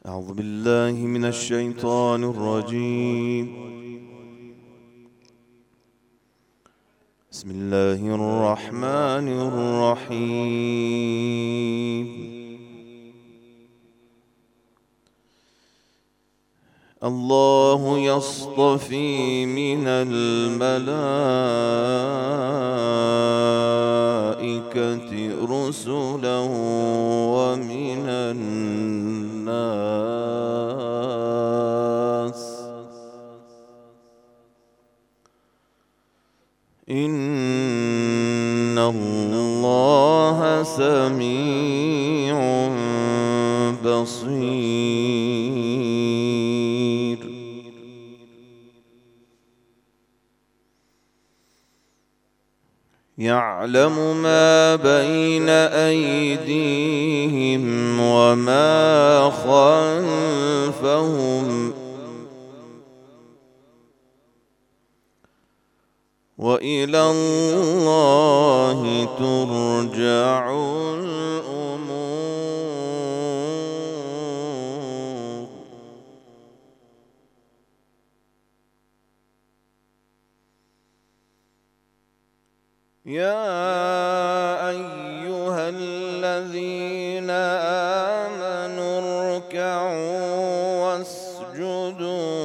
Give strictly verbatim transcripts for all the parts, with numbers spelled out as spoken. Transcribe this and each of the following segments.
أعوذ بالله من الشيطان الرجيم. بسم الله الرحمن الرحيم. الله يصطفي من الملائكة رسلا ومن الناس، إن الله سميع بصير. يعلم ما بين أيديهم وما خلفهم، وإلى الله ترجع الأمور. يا أيها الذين آمنوا اركعوا واسجدوا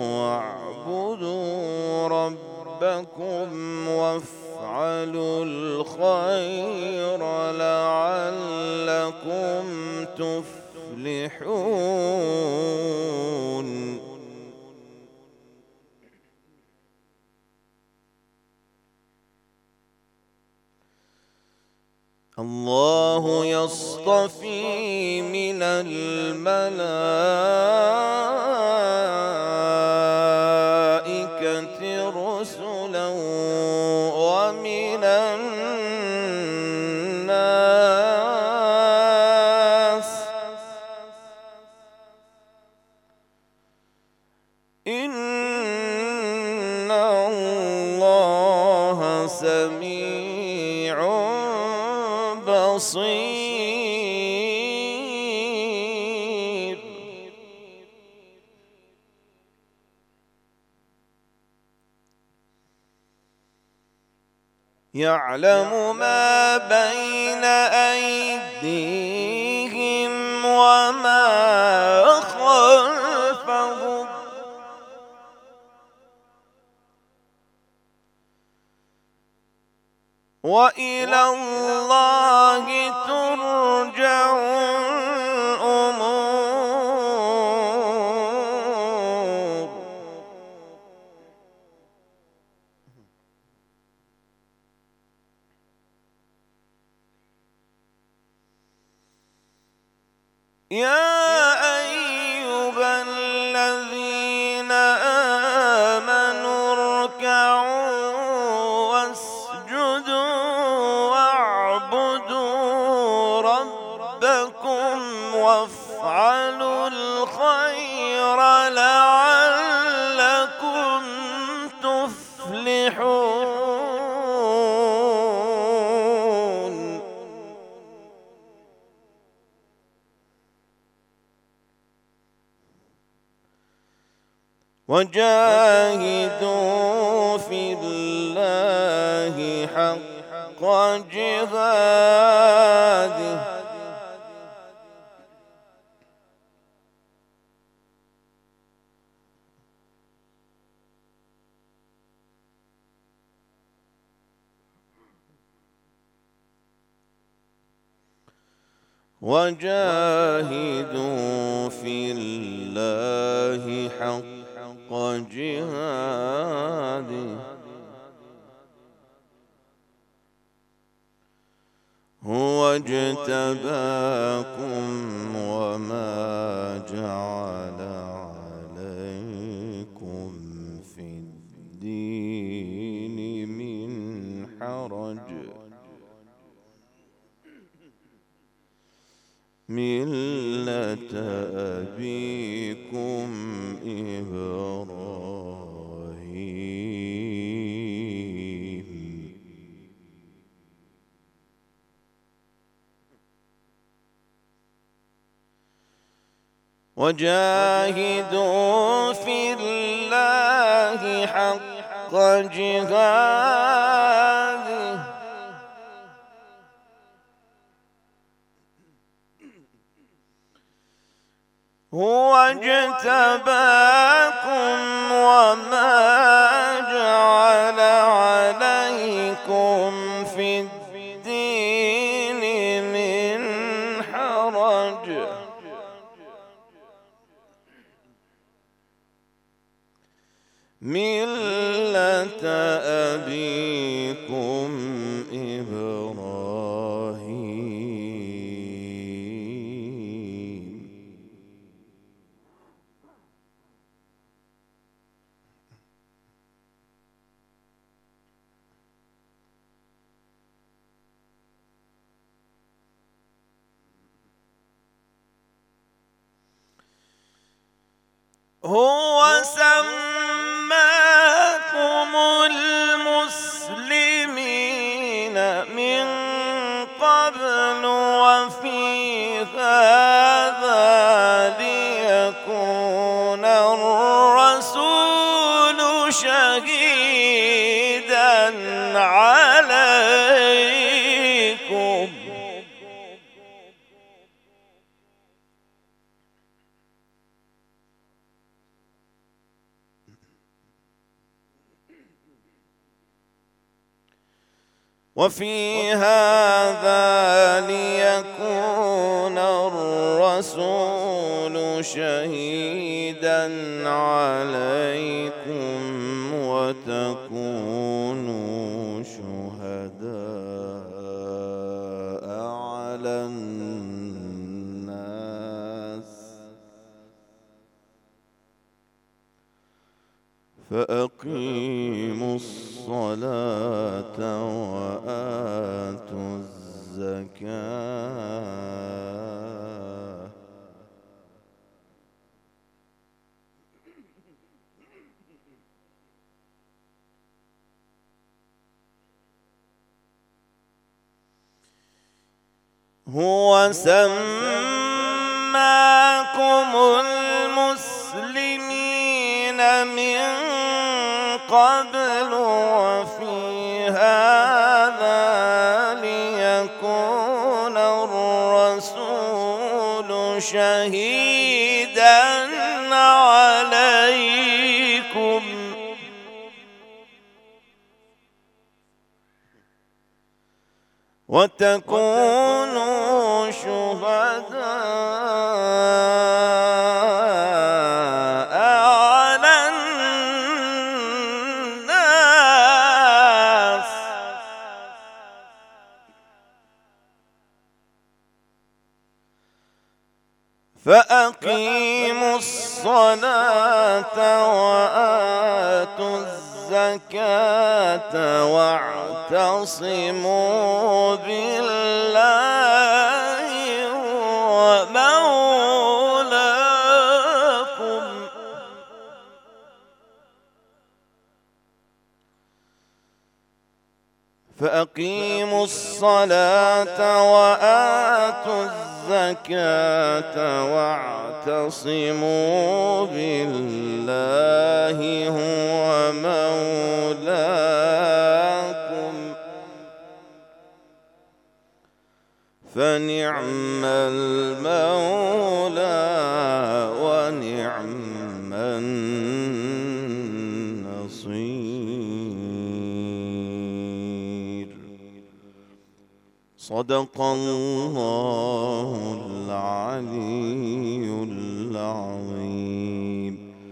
واعبدوا ربكم وافعلوا الخير لعلكم تفلحون. الله يصطفي من الملائكة رسلا ومن الناس، إن الله سميع بصير. يعلم ما بين أيديهم وما خلفهم، وإلى الله ترجع الأمور. يا أيها الذين آمنوا اركعوا واسجدوا واعبدوا ربكم وافعلوا الخير لعلكم تفلحون. وجاهدوا في الله حق جهاده وجاهدوا في الله حق جهاده هو اجتباكم وما جعل عليكم في الدين من حرج، ملة أبيكم إبراهيم. وجاهدوا في الله حق جهاده هو اجتباكم وما جعل عليكم في الدين من حرج ملة أبيكم إبراهيم هو سماكم المسلمين من قبل وفي هذا ليكون الرسول شهيدا عليكم وفي هذا ليكون الرسول شهيدا عليكم وتكونوا شهداء على الناس فأقيموا الصلاة وآتوا الزكاة هو سماكم المسلمين من قبل وفي هذا ليكون الرسول شهيدا عليكم وتكونوا شهداء على الناس فأقيموا الصلاة وآتوا الزكاة واعتصموا بالله ومولاكم فأقيموا الصلاة وآتوا الزكاة واعتصموا بالله هو مولاكم فنعم المولى ونعم النصير صدق الله